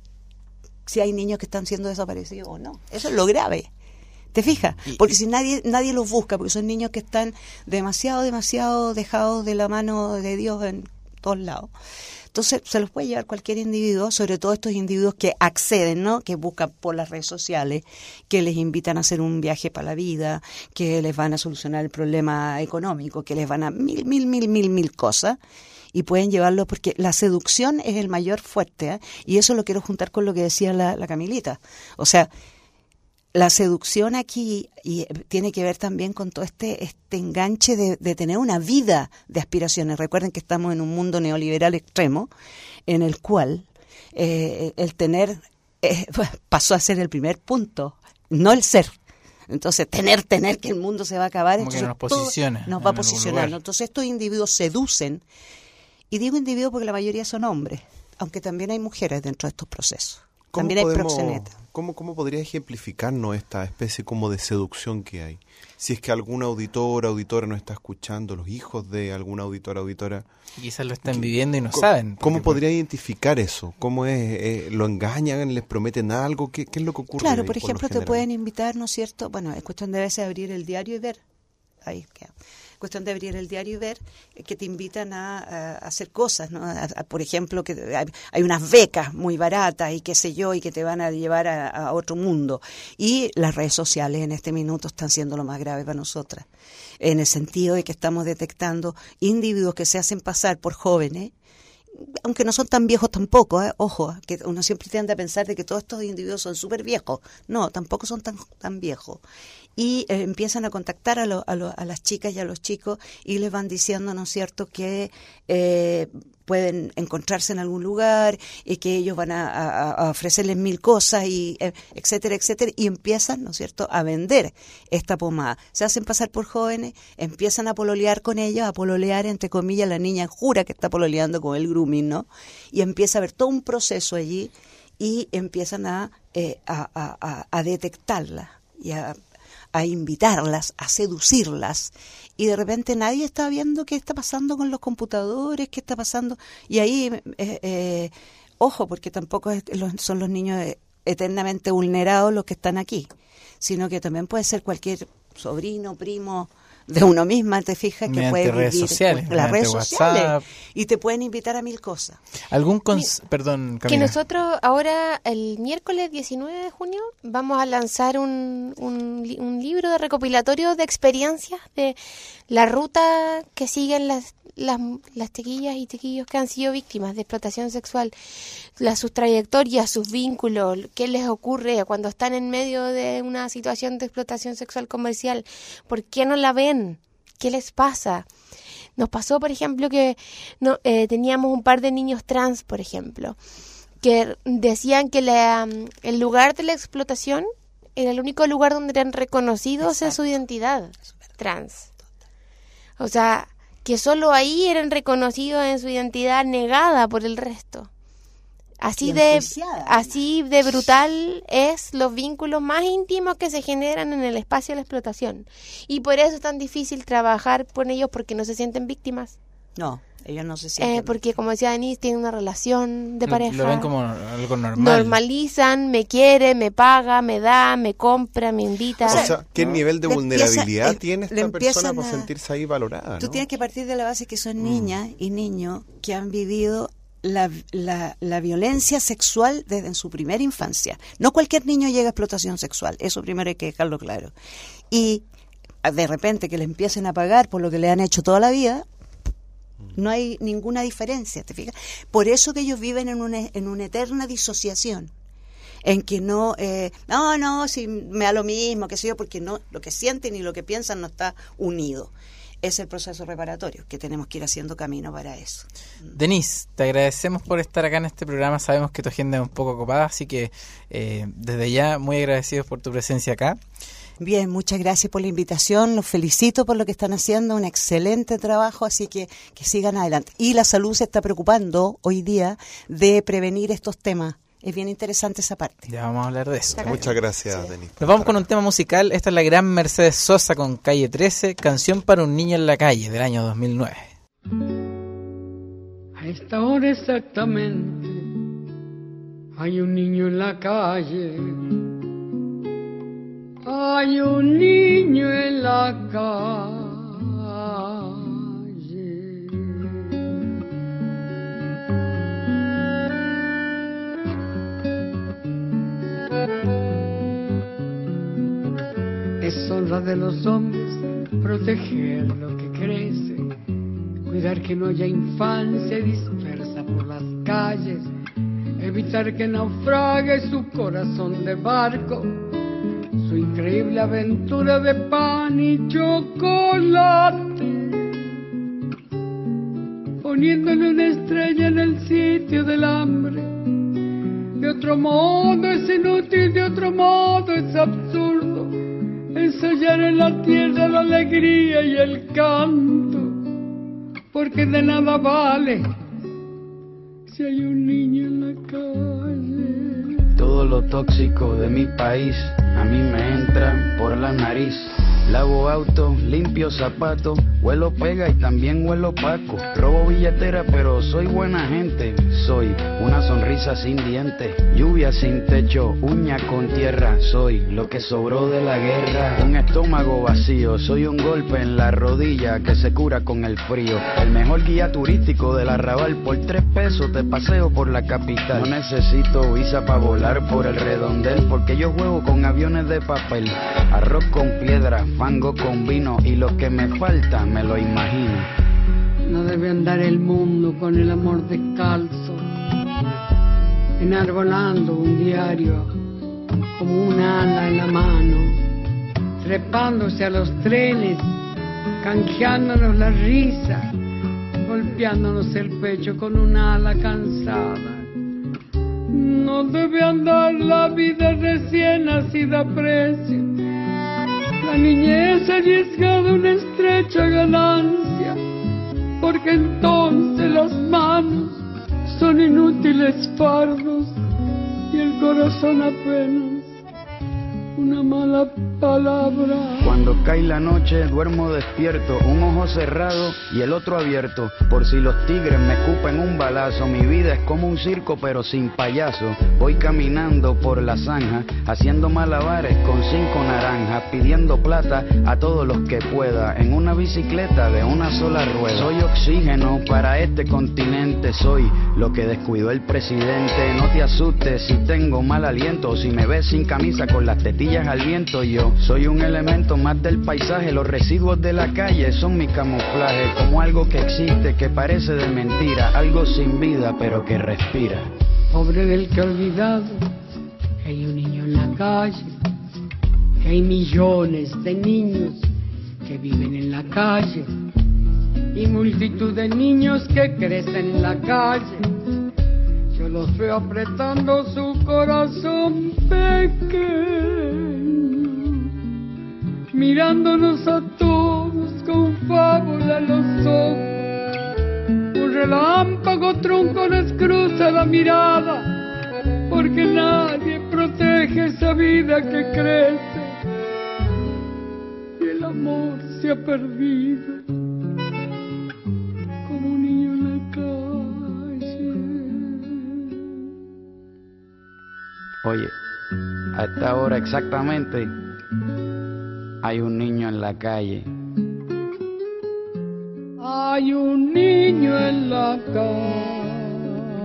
Speaker 4: si hay niños que están siendo desaparecidos o no. Eso es lo grave. ¿Te fijas? Porque si nadie nadie los busca, porque son niños que están demasiado, demasiado dejados de la mano de Dios en todos lados. Entonces se los puede llevar cualquier individuo, sobre todo estos individuos que acceden, ¿no? Que buscan por las redes sociales, que les invitan a hacer un viaje para la vida, que les van a solucionar el problema económico, que les van a mil, mil, mil, mil, mil cosas. Y pueden llevarlo porque la seducción es el mayor fuerte, ¿eh? Y eso lo quiero juntar con lo que decía la, la Camilita. O sea, la seducción aquí y tiene que ver también con todo este este enganche de, de tener una vida de aspiraciones. Recuerden que estamos en un mundo neoliberal extremo en el cual eh, el tener eh, pasó a ser el primer punto, no el ser. Entonces, tener, tener que el mundo se va a acabar,
Speaker 2: como
Speaker 4: entonces
Speaker 2: que nos posiciona,
Speaker 4: nos va a posicionar. Entonces, estos individuos seducen, y digo individuos porque la mayoría son hombres, aunque también hay mujeres dentro de estos procesos. También hay proxenetas.
Speaker 3: ¿Cómo, ¿Cómo podría ejemplificarnos esta especie como de seducción que hay? Si es que algún auditor, auditora nos está escuchando, los hijos de algún auditor, auditora.
Speaker 2: Quizás lo están viviendo y no saben.
Speaker 3: ¿Cómo podría identificar eso? ¿Cómo es? Eh, ¿Lo engañan? ¿Les prometen algo? ¿Qué, qué es lo que ocurre?
Speaker 4: Claro, por ejemplo, te pueden invitar, ¿no es cierto? Bueno, es cuestión de a veces abrir el diario y ver. Ahí queda. Cuestión de abrir el diario y ver que te invitan a, a hacer cosas, ¿no? A, a, por ejemplo, que hay, hay unas becas muy baratas y qué sé yo, y que te van a llevar a, a otro mundo. Y las redes sociales en este minuto están siendo lo más grave para nosotras, en el sentido de que estamos detectando individuos que se hacen pasar por jóvenes, aunque no son tan viejos tampoco, ¿eh? Ojo, que uno siempre tiende a pensar de que todos estos individuos son súper viejos. No, tampoco son tan, tan viejos. Y eh, empiezan a contactar a, lo, a, lo, a las chicas y a los chicos y les van diciendo, ¿no es cierto?, que eh, pueden encontrarse en algún lugar y que ellos van a, a, a ofrecerles mil cosas, y eh, etcétera, etcétera, y empiezan, ¿no es cierto?, a vender esta pomada. Se hacen pasar por jóvenes, empiezan a pololear con ellos, a pololear, entre comillas, la niña jura que está pololeando con el grooming, ¿no? Y empieza a haber todo un proceso allí y empiezan a, eh, a, a, a detectarla y a a invitarlas, a seducirlas, y de repente nadie está viendo qué está pasando con los computadores, qué está pasando, y ahí, eh, eh, ojo, porque tampoco es, los, son los niños eternamente vulnerados los que están aquí, sino que también puede ser cualquier sobrino, primo de uno misma, te fijas, que puede vivir
Speaker 2: redes sociales,
Speaker 4: las redes
Speaker 2: WhatsApp,
Speaker 4: sociales, y te pueden invitar a mil cosas.
Speaker 2: Algún cons perdón, Camila.
Speaker 5: Que nosotros ahora el miércoles diecinueve de junio vamos a lanzar un, un, un libro de recopilatorio de experiencias de la ruta que siguen las las, las chiquillas y chiquillos que han sido víctimas de explotación sexual, las, sus trayectorias, sus vínculos, qué les ocurre cuando están en medio de una situación de explotación sexual comercial, por qué no la ven, qué les pasa. Nos pasó, por ejemplo, que no eh, teníamos un par de niños trans, por ejemplo, que decían que la, el lugar de la explotación era el único lugar donde eran reconocidos en su identidad trans. O sea, que solo ahí eran reconocidos en su identidad negada por el resto. Así de así de brutal es los vínculos más íntimos que se generan en el espacio de la explotación. Y por eso es tan difícil trabajar con ellos, porque no se sienten víctimas.
Speaker 4: No, ellos no se sienten.
Speaker 5: Eh, porque, como decía Denise, tienen una relación de
Speaker 2: lo,
Speaker 5: pareja.
Speaker 2: Lo ven como algo normal.
Speaker 5: Normalizan, me quiere, me paga, me da, me compra, me invita.
Speaker 3: O sea, ¿qué ¿no? nivel de
Speaker 4: le
Speaker 3: vulnerabilidad
Speaker 4: empieza,
Speaker 3: tiene esta persona para sentirse ahí valorada?
Speaker 4: Tú
Speaker 3: ¿no?
Speaker 4: tienes que partir de la base que son niñas mm. y niños que han vivido la, la, la violencia sexual desde en su primera infancia. No cualquier niño llega a explotación sexual, eso primero hay que dejarlo claro. Y de repente que le empiecen a pagar por lo que le han hecho toda la vida, no hay ninguna diferencia, ¿te fijas? Por eso que ellos viven en una, en una eterna disociación, en que no, eh, no, no, si me da lo mismo, qué sé yo, porque no, lo que sienten y lo que piensan no está unido. Es el proceso reparatorio, que tenemos que ir haciendo camino para eso.
Speaker 2: Denise, te agradecemos por estar acá en este programa. Sabemos que tu agenda es un poco ocupada, así que eh, desde ya muy agradecidos por tu presencia acá.
Speaker 4: Bien, muchas gracias por la invitación, los felicito por lo que están haciendo, un excelente trabajo, así que que sigan adelante. Y la salud se está preocupando hoy día de prevenir estos temas. Es bien interesante esa parte.
Speaker 2: Ya vamos a hablar de eso.
Speaker 3: Muchas gracias, Denis.
Speaker 2: Nos vamos con un tema musical. Esta es la gran Mercedes Sosa con Calle trece, Canción para un niño en la calle, del año dos mil nueve.
Speaker 7: A esta hora exactamente hay un niño en la calle. Hay un niño en la calle. Es honra de los hombres proteger lo que crece, cuidar que no haya infancia dispersa por las calles, evitar que naufrague su corazón de barco, su increíble aventura de pan y chocolate, poniéndole una estrella en el sitio del hambre. De otro modo es inútil, de otro modo es absurdo ensayar en la tierra la alegría y el canto, porque de nada vale si hay un niño en la calle.
Speaker 8: Todo lo tóxico de mi país a mí me entra por la nariz. Lavo auto, limpio zapatos, huelo pega y también huelo paco. Robo billetera pero soy buena gente. Soy una sonrisa sin dientes, lluvia sin techo, uña con tierra. Soy lo que sobró de la guerra. Un estómago vacío, soy un golpe en la rodilla que se cura con el frío. El mejor guía turístico del Arrabal, por tres pesos te paseo por la capital. No necesito visa para volar por el redondel, porque yo juego con aviones de papel. Arroz con piedra, fango con vino, y lo que me falta me lo imagino.
Speaker 7: No debe andar el mundo con el amor descalzo, enarbolando un diario como un ala en la mano, trepándose a los trenes, canjeándonos la risa, golpeándonos el pecho con un ala cansada. No debe andar la vida recién nacida a precio, la niñez arriesgada una estrecha ganancia, porque entonces las manos son inútiles fardos y el corazón apenas una mala palabra.
Speaker 8: Cuando cae la noche duermo despierto, un ojo cerrado y el otro abierto, por si los tigres me escupen un balazo. Mi vida es como un circo pero sin payaso. Voy caminando por la zanja, haciendo malabares con cinco naranjas, pidiendo plata a todos los que pueda, en una bicicleta de una sola rueda. Soy oxígeno para este continente, soy lo que descuidó el presidente. No te asustes si tengo mal aliento, o si me ves sin camisa con las tetillas al viento. Yo soy un elemento más del paisaje, los residuos de la calle son mi camuflaje, como algo que existe, que parece de mentira, algo sin vida pero que respira.
Speaker 7: Pobre del que ha olvidado que hay un niño en la calle, que hay millones de niños que viven en la calle y multitud de niños que crecen en la calle. Yo los veo apretando su corazón pequeño, mirándonos a todos con fábula en los ojos. Un relámpago tronco nos cruza la mirada, porque nadie protege esa vida que crece y el amor se ha perdido como un niño en la calle.
Speaker 8: Oye, a esta hora exactamente hay un niño en la calle.
Speaker 7: Hay un niño en la calle.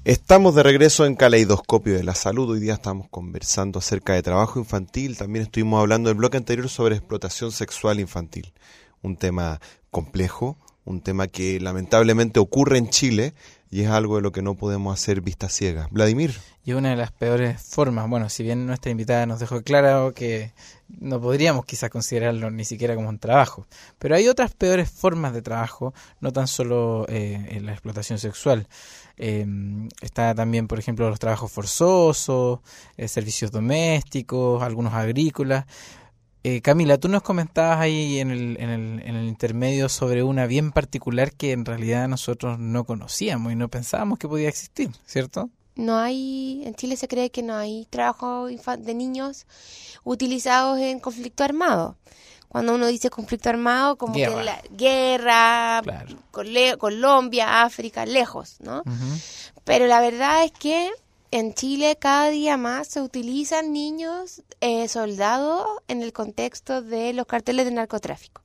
Speaker 3: Estamos de regreso en Caleidoscopio de la Salud. Hoy día estamos conversando acerca de trabajo infantil. También estuvimos hablando en el bloque anterior sobre explotación sexual infantil. Un tema complejo, un tema que lamentablemente ocurre en Chile y es algo de lo que no podemos hacer vista ciega. Vladimir.
Speaker 2: Y una de las peores formas, bueno, si bien nuestra invitada nos dejó claro que no podríamos quizás considerarlo ni siquiera como un trabajo, pero hay otras peores formas de trabajo, no tan solo eh, en la explotación sexual. Eh, está también, por ejemplo, los trabajos forzosos, eh, servicios domésticos, algunos agrícolas. Eh, Camila, tú nos comentabas ahí en el, en, el, en el intermedio sobre una bien particular que en realidad nosotros no conocíamos y no pensábamos que podía existir, ¿cierto?
Speaker 5: No hay, en Chile se cree que no hay trabajo de niños utilizados en conflicto armado. Cuando uno dice conflicto armado, como
Speaker 2: guerra.
Speaker 5: que la guerra,
Speaker 2: claro.
Speaker 5: Col- Colombia, África, lejos, ¿no?
Speaker 2: Uh-huh.
Speaker 5: Pero la verdad es que en Chile cada día más se utilizan niños eh, soldados en el contexto de los carteles de narcotráfico.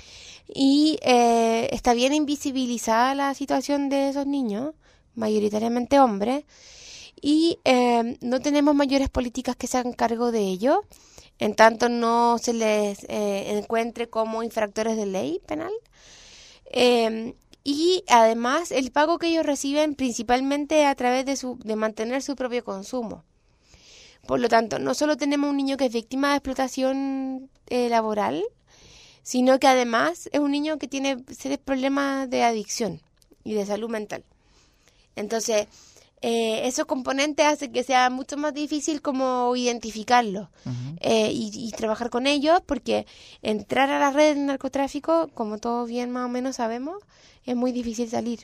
Speaker 5: Y eh, está bien invisibilizada la situación de esos niños, mayoritariamente hombres, y eh, no tenemos mayores políticas que se hagan cargo de ello, en tanto no se les eh, encuentre como infractores de ley penal. Eh, y además el pago que ellos reciben principalmente a través de, su, de mantener su propio consumo. Por lo tanto, no solo tenemos un niño que es víctima de explotación eh, laboral, sino que además es un niño que tiene serios problemas de adicción y de salud mental. Entonces, eh, esos componentes hacen que sea mucho más difícil como identificarlos uh-huh. eh, y, y trabajar con ellos, porque entrar a las redes de narcotráfico, como todos bien más o menos sabemos, es muy difícil salir.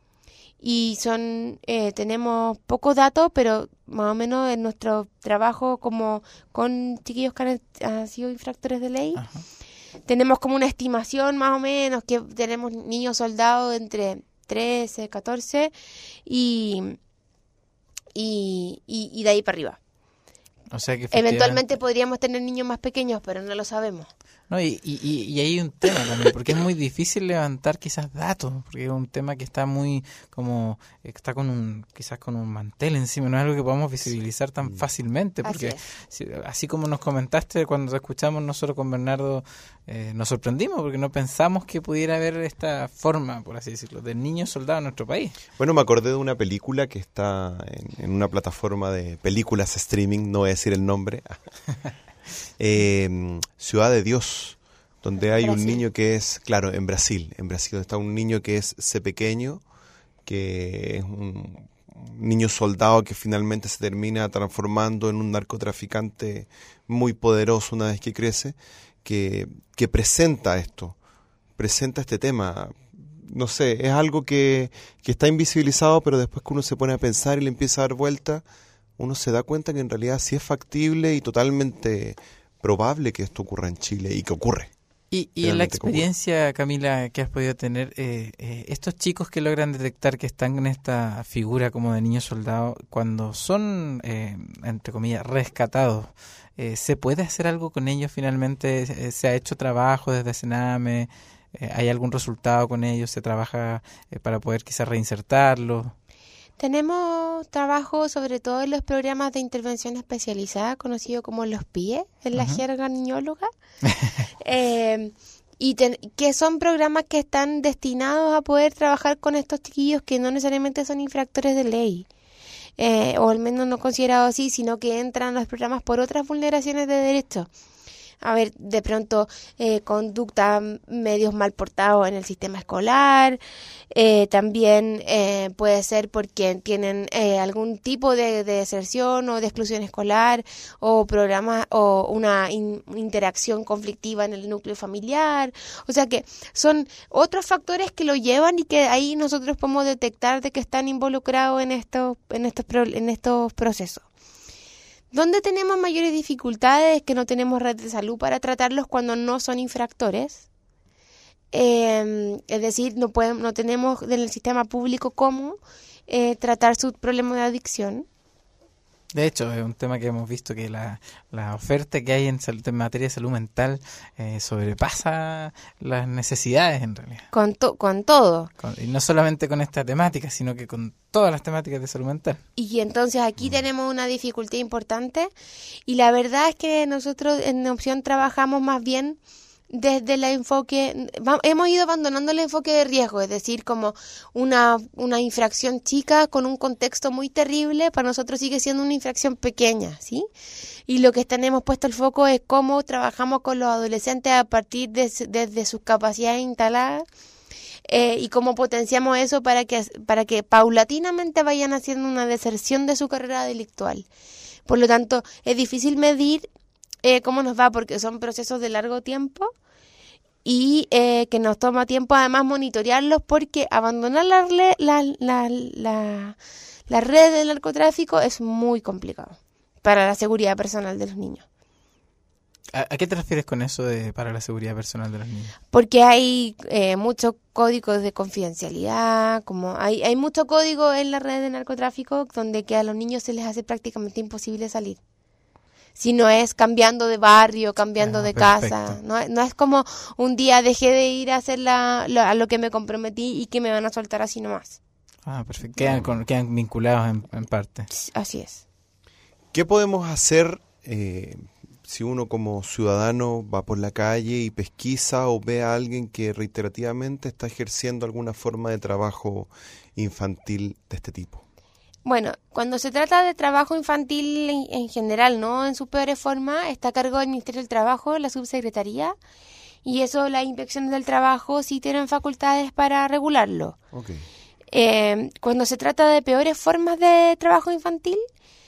Speaker 5: Y son eh, tenemos pocos datos, pero más o menos en nuestro trabajo como con chiquillos que han, han sido infractores de ley, uh-huh. tenemos como una estimación más o menos que tenemos niños soldados entre trece, catorce y, y, y, y de ahí para arriba.
Speaker 2: O sea que
Speaker 5: eventualmente podríamos tener niños más pequeños, pero no lo sabemos.
Speaker 2: No, y, y, y hay un tema también, porque es muy difícil levantar quizás datos, porque es un tema que está muy como, está con un, quizás con un mantel encima, no es algo que podamos visibilizar tan fácilmente, porque así, así como nos comentaste cuando te escuchamos nosotros con Bernardo, eh, nos sorprendimos porque no pensamos que pudiera haber esta forma, por así decirlo, de niños soldados en nuestro país.
Speaker 3: Bueno, me acordé de una película que está en, en una plataforma de películas streaming, no voy a decir el nombre, eh, Ciudad de Dios, donde hay Brasil. Un niño que es, claro, en Brasil, en Brasil, donde está un niño que es ese pequeño, que es un niño soldado que finalmente se termina transformando en un narcotraficante muy poderoso una vez que crece, que, que presenta esto, presenta este tema. No sé, es algo que, que está invisibilizado, pero después que uno se pone a pensar y le empieza a dar vuelta, uno se da cuenta que en realidad sí es factible y totalmente probable que esto ocurra en Chile y que ocurre.
Speaker 2: Y, y en la experiencia, Camila, que has podido tener, eh, eh, estos chicos que logran detectar que están en esta figura como de niño soldado, cuando son, eh, entre comillas, rescatados, eh, ¿se puede hacer algo con ellos finalmente? Eh, ¿Se ha hecho trabajo desde Sename? Eh, ¿Hay algún resultado con ellos? ¿Se trabaja eh, para poder quizás reinsertarlos?
Speaker 5: Tenemos trabajo sobre todo en los programas de intervención especializada, conocido como los P I E, en la uh-huh. jerga niñóloga, eh, y ten, que son programas que están destinados a poder trabajar con estos chiquillos que no necesariamente son infractores de ley, eh, o al menos no considerados así, sino que entran a los programas por otras vulneraciones de derechos. A ver, de pronto eh, conducta medios mal portados en el sistema escolar, eh, también eh, puede ser porque tienen eh, algún tipo de, de deserción o de exclusión escolar o programas o una in, interacción conflictiva en el núcleo familiar. O sea que son otros factores que lo llevan y que ahí nosotros podemos detectar de que están involucrados en estos, en estos, en estos procesos. ¿Dónde tenemos mayores dificultades? Que no tenemos red de salud para tratarlos cuando no son infractores. Eh, es decir, no podemos, no tenemos en el sistema público cómo eh, tratar su problema de adicción.
Speaker 2: De hecho, es un tema que hemos visto que la, la oferta que hay en, salud, en materia de salud mental eh, sobrepasa las necesidades en realidad.
Speaker 5: Con, to- con todo.
Speaker 2: Con, y no solamente con esta temática, sino que con todas las temáticas de salud mental.
Speaker 5: Y entonces aquí tenemos una dificultad importante y la verdad es que nosotros en Opción trabajamos más bien desde el enfoque, va, hemos ido abandonando el enfoque de riesgo, es decir, como una, una infracción chica con un contexto muy terrible, para nosotros sigue siendo una infracción pequeña, ¿sí? Y lo que tenemos puesto el foco es cómo trabajamos con los adolescentes a partir de, de, de sus capacidades instaladas eh, y cómo potenciamos eso para que, para que paulatinamente vayan haciendo una deserción de su carrera delictual. Por lo tanto, es difícil medir Eh, cómo nos va, porque son procesos de largo tiempo y eh, que nos toma tiempo además monitorearlos, porque abandonar la, la, la, la, la red del narcotráfico es muy complicado para la seguridad personal de los niños.
Speaker 2: ¿A, a qué te refieres con eso de para la seguridad personal de los niños?
Speaker 5: Porque hay eh, muchos códigos de confidencialidad, como hay, hay mucho código en la red de narcotráfico donde que a los niños se les hace prácticamente imposible salir. Si no es cambiando de barrio, cambiando ah, de perfecto. casa. No, no es como un día dejé de ir a hacer la, la, a lo que me comprometí y que me van a soltar así nomás.
Speaker 2: Ah, perfecto. Quedan, con, quedan vinculados en, en parte.
Speaker 5: Así es.
Speaker 3: ¿Qué podemos hacer eh, si uno como ciudadano va por la calle y pesquisa o ve a alguien que reiterativamente está ejerciendo alguna forma de trabajo infantil de este tipo?
Speaker 5: Bueno, cuando se trata de trabajo infantil en, en general, ¿no? En sus peores formas, está a cargo del Ministerio del Trabajo, la subsecretaría, y eso, las inspecciones del trabajo sí tienen facultades para regularlo.
Speaker 3: Okay.
Speaker 5: Eh, cuando se trata de peores formas de trabajo infantil,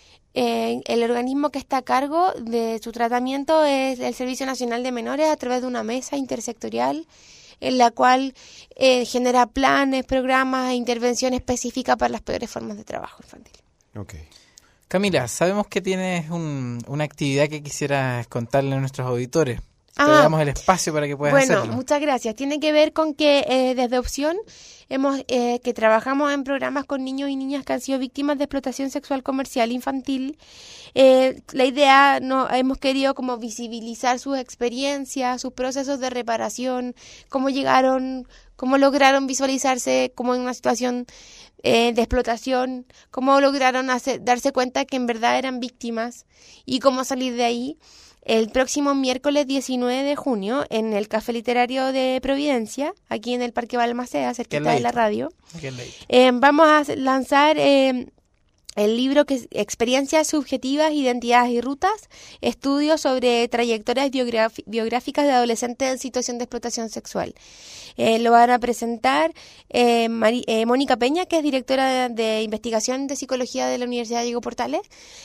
Speaker 5: eh, el organismo que está a cargo de su tratamiento es el Servicio Nacional de Menores, a través de una mesa intersectorial en la cual eh, genera planes, programas e intervenciones específicas para las peores formas de trabajo infantil.
Speaker 3: Okay.
Speaker 2: Camila, sabemos que tienes un, una actividad que quisieras contarle a nuestros auditores. Te
Speaker 5: Ah,
Speaker 2: damos el espacio para que puedas
Speaker 5: bueno,
Speaker 2: hacerlo.
Speaker 5: muchas gracias. Tiene que ver con que eh, desde Opción hemos eh, que trabajamos en programas con niños y niñas que han sido víctimas de explotación sexual comercial infantil. Eh, la idea, no hemos querido como visibilizar sus experiencias, sus procesos de reparación, cómo llegaron, cómo lograron visualizarse como en una situación eh, de explotación, cómo lograron hacer, darse cuenta que en verdad eran víctimas y cómo salir de ahí. El próximo miércoles diecinueve de junio, en el Café Literario de Providencia, aquí en el Parque Balmaceda, cerquita de la radio, eh, vamos a lanzar eh, el libro que es Experiencias Subjetivas, Identidades y Rutas, estudios sobre trayectorias biograf- biográficas de adolescentes en situación de explotación sexual. Eh, lo van a presentar eh, Mari- eh, Mónica Peña, que es directora de, de investigación de psicología de la Universidad Diego Portales,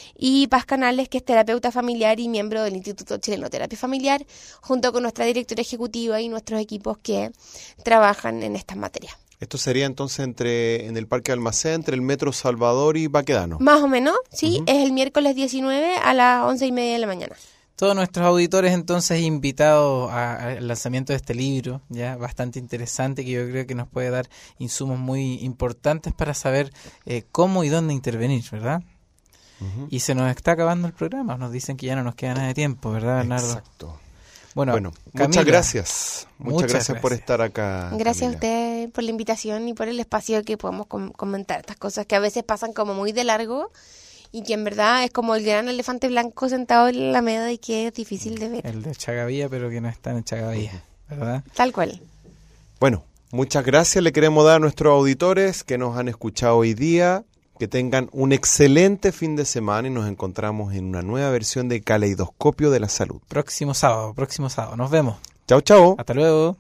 Speaker 5: y Paz Canales, que es terapeuta familiar y miembro del Instituto Chileno de Terapia Familiar, junto con nuestra directora ejecutiva y nuestros equipos que trabajan en estas materias.
Speaker 3: Esto sería entonces entre en el Parque Almacén, entre el Metro Salvador y Baquedano.
Speaker 5: Más o menos, sí,
Speaker 3: Uh-huh.
Speaker 5: es el miércoles diecinueve a las once y media de la mañana.
Speaker 2: Todos nuestros auditores entonces invitados a- al lanzamiento de este libro, ya bastante interesante, que yo creo que nos puede dar insumos muy importantes para saber eh, cómo y dónde intervenir, ¿verdad?
Speaker 3: Uh-huh.
Speaker 2: Y se nos está acabando el programa, nos dicen que ya no nos queda nada de tiempo, ¿verdad, Bernardo?
Speaker 3: Exacto.
Speaker 2: Bueno,
Speaker 3: Bueno,
Speaker 2: Camila,
Speaker 3: muchas gracias. Muchas,
Speaker 2: muchas
Speaker 3: gracias por
Speaker 2: gracias.
Speaker 3: estar acá.
Speaker 5: Gracias a
Speaker 3: Camila.
Speaker 5: usted por la invitación y por el espacio que podemos com- comentar estas cosas que a veces pasan como muy de largo y que en verdad es como el gran elefante blanco sentado en la alameda y que es difícil de ver.
Speaker 2: El de Chagavía, pero que no está en Chagavía, ¿verdad?
Speaker 5: Tal cual.
Speaker 3: Bueno, muchas gracias. Le queremos dar a nuestros auditores que nos han escuchado hoy día. Que tengan un excelente fin de semana y nos encontramos en una nueva versión de Caleidoscopio de la Salud.
Speaker 2: Próximo sábado, próximo sábado. Nos vemos.
Speaker 3: Chao, chao.
Speaker 2: Hasta luego.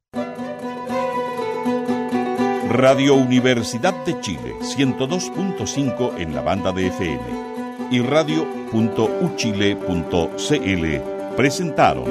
Speaker 1: Radio Universidad de Chile, ciento dos punto cinco en la banda de F M y radio punto u chile punto c l presentaron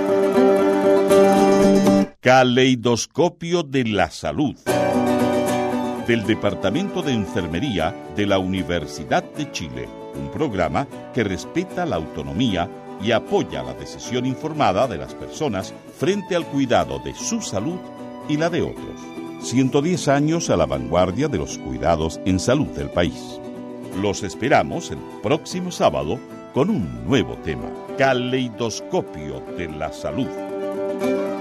Speaker 1: Caleidoscopio de la Salud, del Departamento de Enfermería de la Universidad de Chile, un programa que respeta la autonomía y apoya la decisión informada de las personas frente al cuidado de su salud y la de otros. ciento diez años a la vanguardia de los cuidados en salud del país. Los esperamos el próximo sábado con un nuevo tema. Caleidoscopio de la Salud.